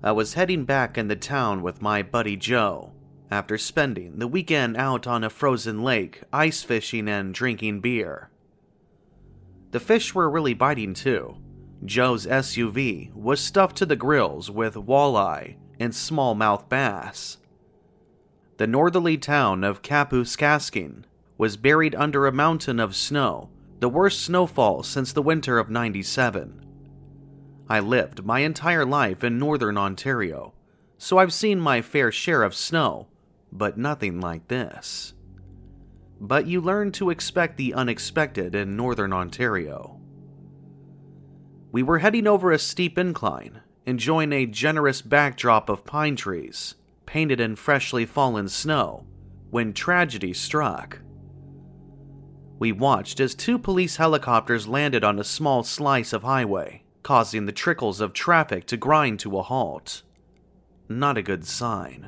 I was heading back into town with my buddy Joe, after spending the weekend out on a frozen lake, ice fishing and drinking beer. The fish were really biting too. Joe's SUV was stuffed to the grills with walleye and smallmouth bass. The northerly town of Kapuskasking was buried under a mountain of snow, the worst snowfall since the winter of '97. I lived my entire life in northern Ontario, so I've seen my fair share of snow, but nothing like this. But you learn to expect the unexpected in northern Ontario. We were heading over a steep incline, enjoying a generous backdrop of pine trees, painted in freshly fallen snow, when tragedy struck. We watched as 2 police helicopters landed on a small slice of highway, causing the trickles of traffic to grind to a halt. Not a good sign.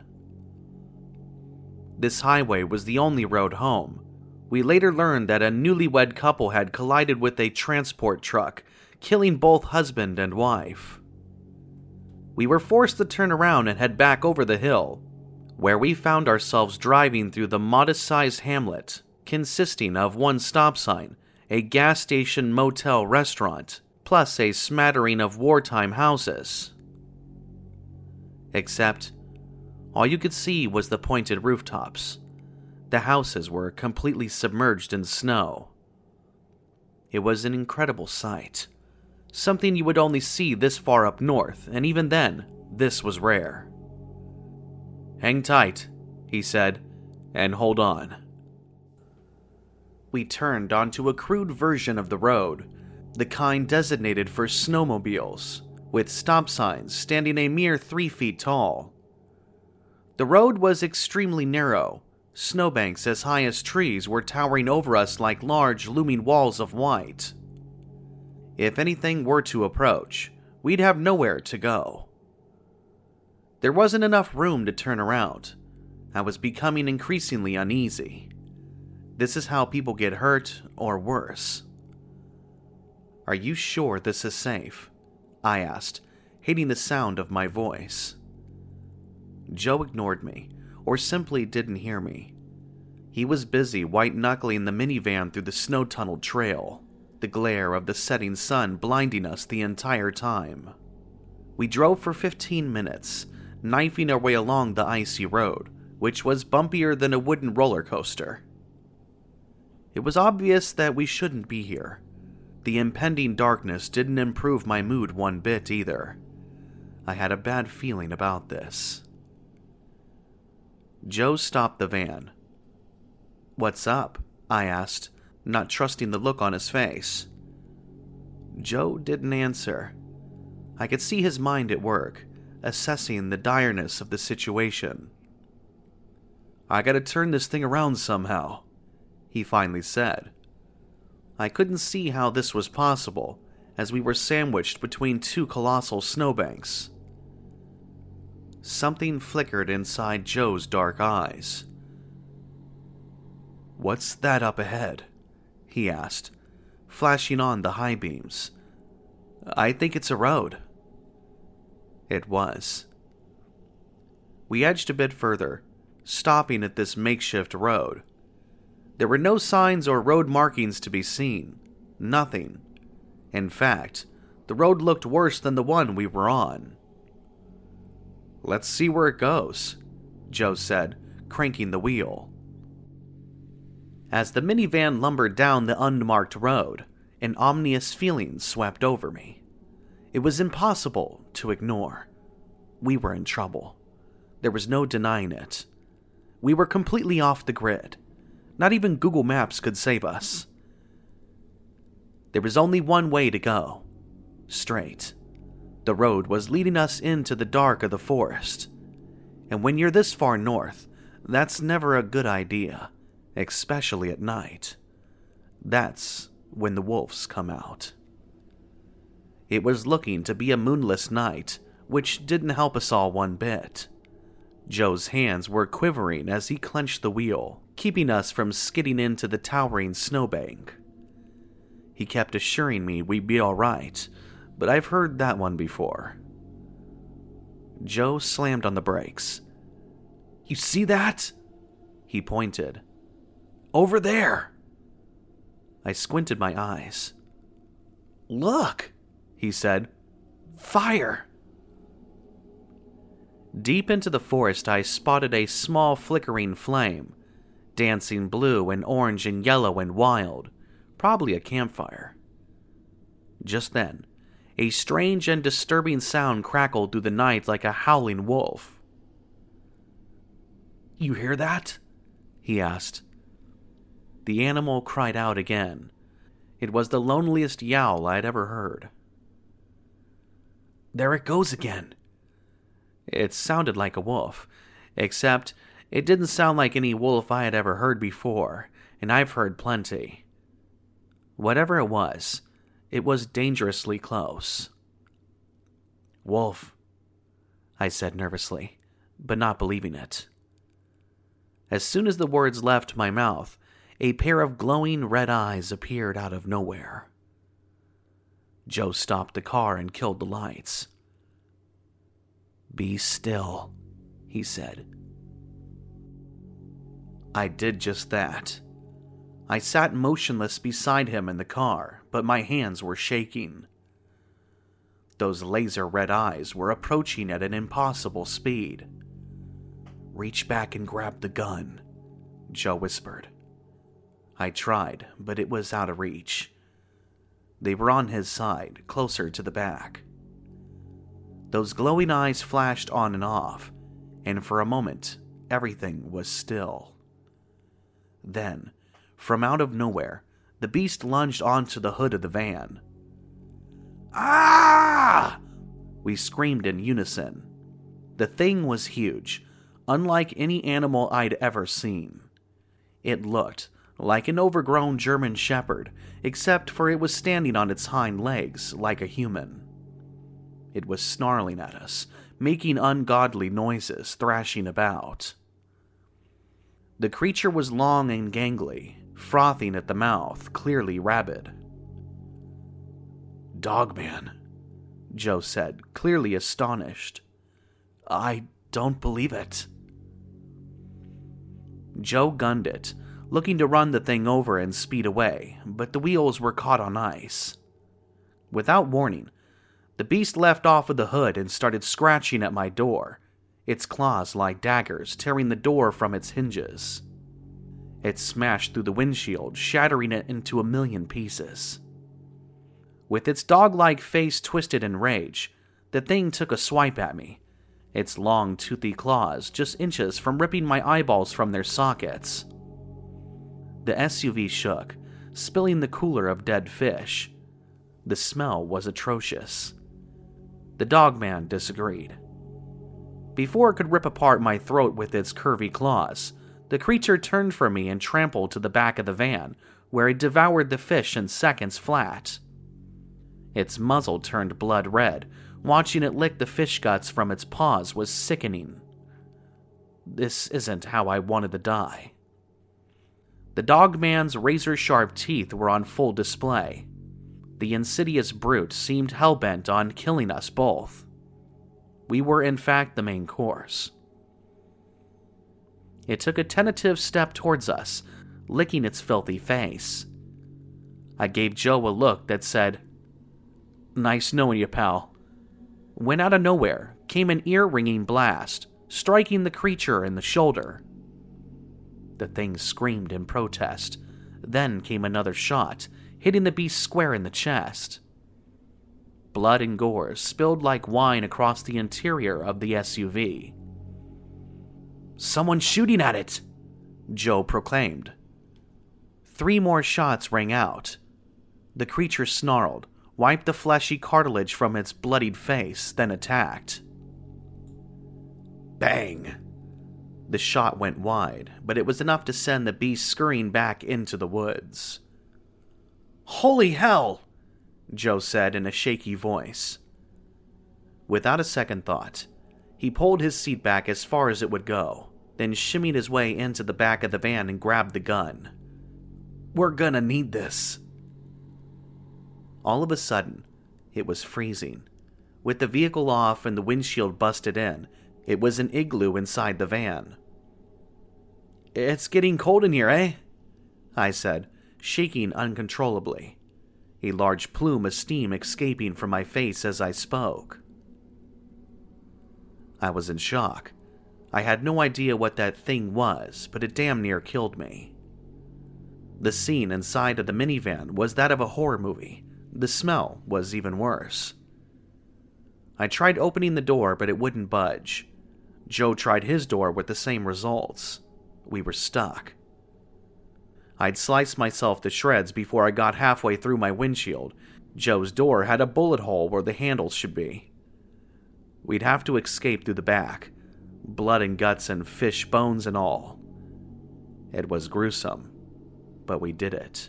This highway was the only road home. We later learned that a newlywed couple had collided with a transport truck, killing both husband and wife. We were forced to turn around and head back over the hill, where we found ourselves driving through the modest-sized hamlet, consisting of 1 stop sign, a gas station, motel, restaurant, plus a smattering of wartime houses. Except, all you could see was the pointed rooftops. The houses were completely submerged in snow. It was an incredible sight. Something you would only see this far up north, and even then, this was rare. "Hang tight," he said, "and hold on." We turned onto a crude version of the road, the kind designated for snowmobiles, with stop signs standing a mere 3 feet tall. The road was extremely narrow. Snowbanks as high as trees were towering over us like large looming walls of white. If anything were to approach, we'd have nowhere to go. There wasn't enough room to turn around. I was becoming increasingly uneasy. This is how people get hurt, or worse. "Are you sure this is safe?" I asked, hating the sound of my voice. Joe ignored me, or simply didn't hear me. He was busy white-knuckling the minivan through the snow-tunneled trail, the glare of the setting sun blinding us the entire time. We drove for 15 minutes, knifing our way along the icy road, which was bumpier than a wooden roller coaster. It was obvious that we shouldn't be here. The impending darkness didn't improve my mood one bit either. I had a bad feeling about this. Joe stopped the van. "What's up?" I asked, not trusting the look on his face. Joe didn't answer. I could see his mind at work, assessing the direness of the situation. "I gotta turn this thing around somehow," he finally said. I couldn't see how this was possible, as we were sandwiched between 2 colossal snowbanks. Something flickered inside Joe's dark eyes. "What's that up ahead?" he asked, flashing on the high beams. "I think it's a road." It was. We edged a bit further, stopping at this makeshift road. There were no signs or road markings to be seen. Nothing. In fact, the road looked worse than the one we were on. "Let's see where it goes," Joe said, cranking the wheel. As the minivan lumbered down the unmarked road, an ominous feeling swept over me. It was impossible to ignore. We were in trouble. There was no denying it. We were completely off the grid. Not even Google Maps could save us. There was only one way to go. Straight. The road was leading us into the dark of the forest. And when you're this far north, that's never a good idea, especially at night. That's when the wolves come out. It was looking to be a moonless night, which didn't help us all one bit. Joe's hands were quivering as he clenched the wheel, keeping us from skidding into the towering snowbank. He kept assuring me we'd be alright, but I've heard that one before. Joe slammed on the brakes. "You see that?" He pointed. "Over there!" I squinted my eyes. "Look," he said. "Fire!" Deep into the forest, I spotted a small flickering flame, dancing blue and orange and yellow and wild, probably a campfire. Just then, a strange and disturbing sound crackled through the night like a howling wolf. "You hear that?" he asked. The animal cried out again. It was the loneliest yowl I had ever heard. "There it goes again." It sounded like a wolf, except it didn't sound like any wolf I had ever heard before, and I've heard plenty. Whatever it was dangerously close. "Wolf," I said nervously, but not believing it. As soon as the words left my mouth, a pair of glowing red eyes appeared out of nowhere. Joe stopped the car and killed the lights. "Be still," he said. I did just that. I sat motionless beside him in the car, but my hands were shaking. Those laser red eyes were approaching at an impossible speed. "Reach back and grab the gun," Joe whispered. I tried, but it was out of reach. They were on his side, closer to the back. Those glowing eyes flashed on and off, and for a moment, everything was still. Then, from out of nowhere, the beast lunged onto the hood of the van. "Ah!" we screamed in unison. The thing was huge, unlike any animal I'd ever seen. It looked like an overgrown German shepherd, except for it was standing on its hind legs like a human. It was snarling at us, making ungodly noises, thrashing about. The creature was long and gangly, frothing at the mouth, clearly rabid. "Dogman," Joe said, clearly astonished. "I don't believe it." Joe gunned it, looking to run the thing over and speed away, but the wheels were caught on ice. Without warning, the beast left off of the hood and started scratching at my door, its claws like daggers tearing the door from its hinges. It smashed through the windshield, shattering it into a million pieces. With its dog-like face twisted in rage, the thing took a swipe at me, its long, toothy claws just inches from ripping my eyeballs from their sockets. The SUV shook, spilling the cooler of dead fish. The smell was atrocious. The dogman disagreed. Before it could rip apart my throat with its curvy claws, the creature turned from me and trampled to the back of the van, where it devoured the fish in seconds flat. Its muzzle turned blood red. Watching it lick the fish guts from its paws was sickening. This isn't how I wanted to die. The dogman's razor-sharp teeth were on full display. The insidious brute seemed hell-bent on killing us both. We were in fact the main course. It took a tentative step towards us, licking its filthy face. I gave Joe a look that said, "Nice knowing you, pal." When out of nowhere came an ear-ringing blast, striking the creature in the shoulder. The thing screamed in protest. Then came another shot, hitting the beast square in the chest. Blood and gore spilled like wine across the interior of the SUV. "Someone's shooting at it!" Joe proclaimed. 3 more shots rang out. The creature snarled, wiped the fleshy cartilage from its bloodied face, then attacked. Bang! The shot went wide, but it was enough to send the beast scurrying back into the woods. "Holy hell!" Joe said in a shaky voice. Without a second thought, he pulled his seat back as far as it would go, then shimmied his way into the back of the van and grabbed the gun. "We're gonna need this." All of a sudden, it was freezing. With the vehicle off and the windshield busted in, it was an igloo inside the van. "It's getting cold in here, eh?" I said, shaking uncontrollably, a large plume of steam escaping from my face as I spoke. I was in shock. I had no idea what that thing was, but it damn near killed me. The scene inside of the minivan was that of a horror movie. The smell was even worse. I tried opening the door, but it wouldn't budge. Joe tried his door with the same results. We were stuck. I'd sliced myself to shreds before I got halfway through my windshield. Joe's door had a bullet hole where the handles should be. We'd have to escape through the back. Blood and guts and fish bones and all. It was gruesome, but we did it.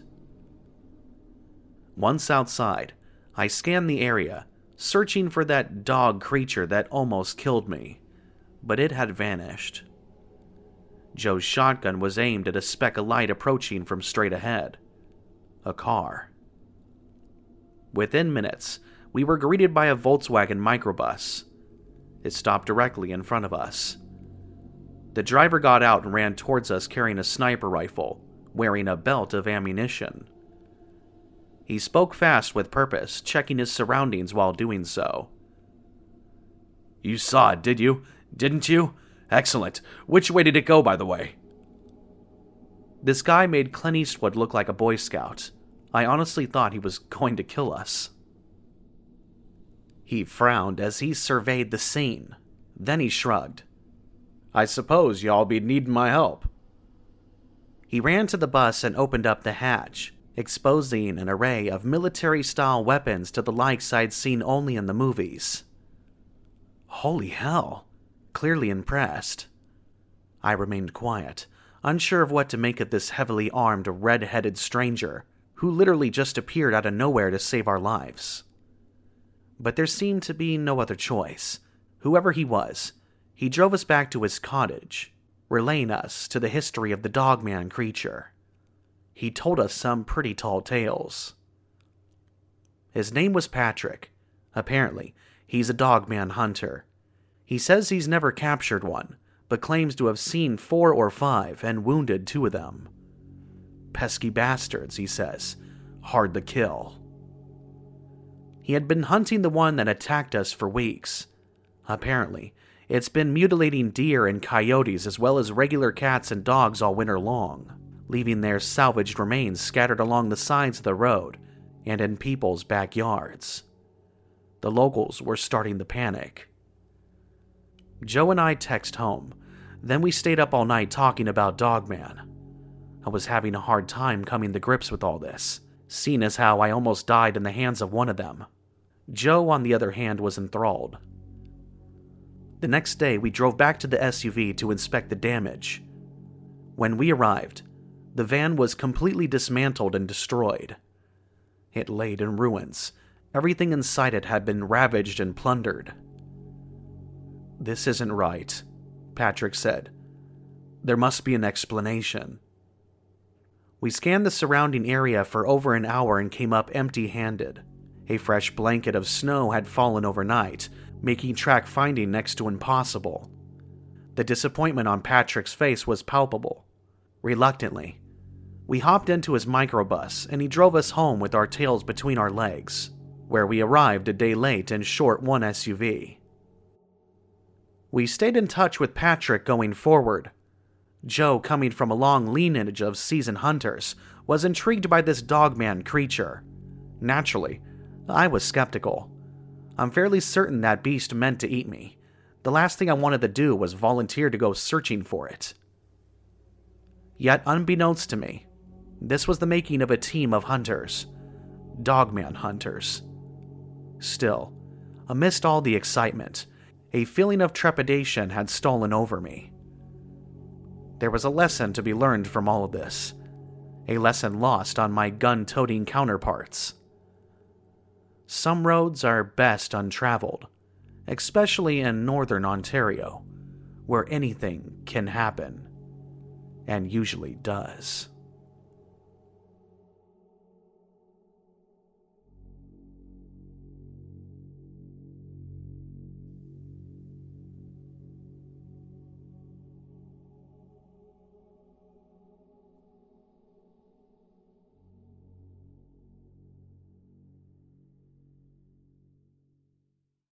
Once outside, I scanned the area, searching for that dog creature that almost killed me, but it had vanished. Joe's shotgun was aimed at a speck of light approaching from straight ahead. A car. Within minutes, we were greeted by a Volkswagen microbus. It stopped directly in front of us. The driver got out and ran towards us carrying a sniper rifle, wearing a belt of ammunition. He spoke fast with purpose, checking his surroundings while doing so. "You saw it, did you? Didn't you? Excellent. Which way did it go, by the way?" This guy made Clint Eastwood look like a Boy Scout. I honestly thought he was going to kill us. He frowned as he surveyed the scene. Then he shrugged. "I suppose y'all be needing my help." He ran to the bus and opened up the hatch, exposing an array of military-style weapons to the likes I'd seen only in the movies. Holy hell, clearly impressed. I remained quiet, unsure of what to make of this heavily armed, red-headed stranger who literally just appeared out of nowhere to save our lives. But there seemed to be no other choice. Whoever he was, he drove us back to his cottage, relaying us to the history of the Dogman creature. He told us some pretty tall tales. His name was Patrick. Apparently, he's a Dogman hunter. He says he's never captured one, but claims to have seen 4 or 5 and wounded 2 of them. Pesky bastards, he says. Hard to kill. He had been hunting the one that attacked us for weeks. Apparently, it's been mutilating deer and coyotes as well as regular cats and dogs all winter long, leaving their salvaged remains scattered along the sides of the road and in people's backyards. The locals were starting to panic. Joe and I texted home. Then we stayed up all night talking about Dogman. I was having a hard time coming to grips with all this, seeing as how I almost died in the hands of one of them. Joe, on the other hand, was enthralled. The next day, we drove back to the SUV to inspect the damage. When we arrived, the van was completely dismantled and destroyed. It laid in ruins. Everything inside it had been ravaged and plundered. "This isn't right," Patrick said. "There must be an explanation." We scanned the surrounding area for over an hour and came up empty-handed. A fresh blanket of snow had fallen overnight, making track finding next to impossible. The disappointment on Patrick's face was palpable. Reluctantly, we hopped into his microbus and he drove us home with our tails between our legs, where we arrived a day late in short one SUV. We stayed in touch with Patrick going forward. Joe, coming from a long lineage of seasoned hunters, was intrigued by this Dogman creature. Naturally, I was skeptical. I'm fairly certain that beast meant to eat me. The last thing I wanted to do was volunteer to go searching for it. Yet, unbeknownst to me, this was the making of a team of hunters. Dogman hunters. Still, amidst all the excitement, a feeling of trepidation had stolen over me. There was a lesson to be learned from all of this. A lesson lost on my gun-toting counterparts. Some roads are best untraveled, especially in northern Ontario, where anything can happen, and usually does.